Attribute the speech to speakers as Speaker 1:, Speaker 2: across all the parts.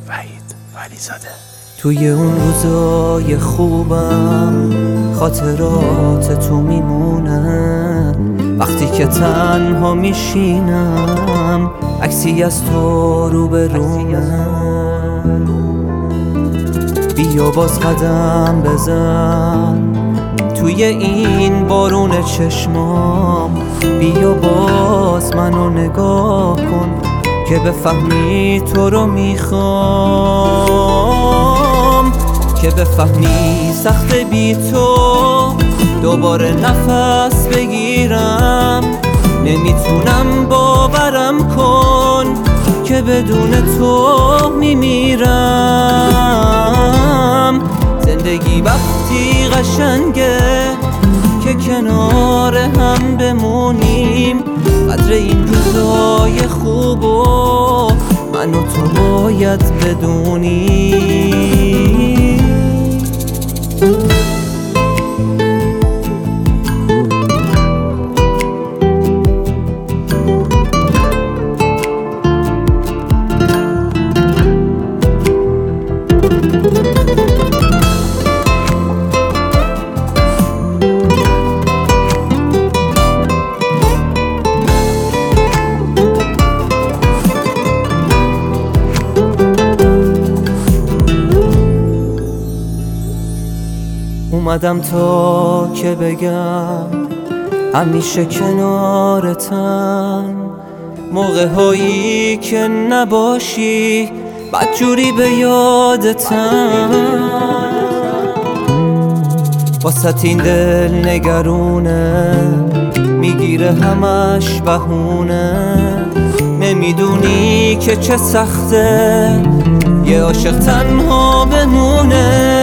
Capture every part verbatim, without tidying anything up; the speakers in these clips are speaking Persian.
Speaker 1: وحید ولیزاده.
Speaker 2: توی اون روزای خوبم خاطرات تو میمونه، وقتی که تنها میشینم عکسی از تو رو به رومه. بیا باز قدم بزن توی این بارون چشمام، بیا باز منو نگاه کن که بفهمی تو رو میخوام، که بفهمی سخت بی تو دوباره نفس بگیرم. نمیتونم باورم کن که بدون تو میمیرم. زندگی وقتی قشنگه که کنار هم بمونیم، قدر این روزای خوبو من و تو باید بدونیم. اومدم تا که بگم همیشه کنارتم، موقع هایی که نباشی بدجوری به یادتم. واسه این دل نگرونه میگیره همش بهونه، نمیدونی که چه سخته یه عاشق تنها بمونه.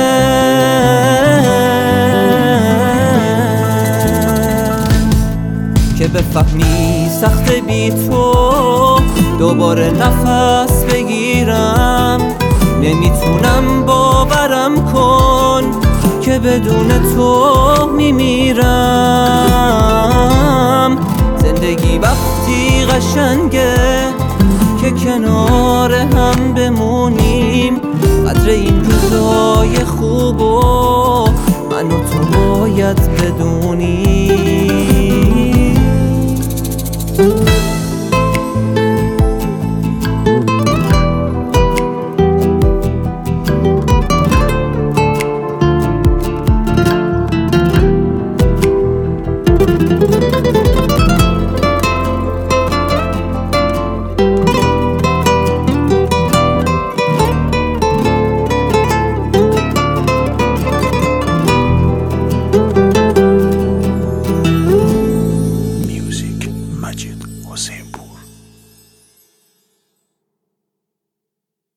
Speaker 2: که بفهمی سخت بی تو دوباره نفس بگیرم. نمیتونم باورم کن که بدون تو میمیرم. زندگی وقتی قشنگه که کنار هم بمونیم، قدر این روزای خوبو من و تو باید بدونیم.
Speaker 1: مجید حسین پور.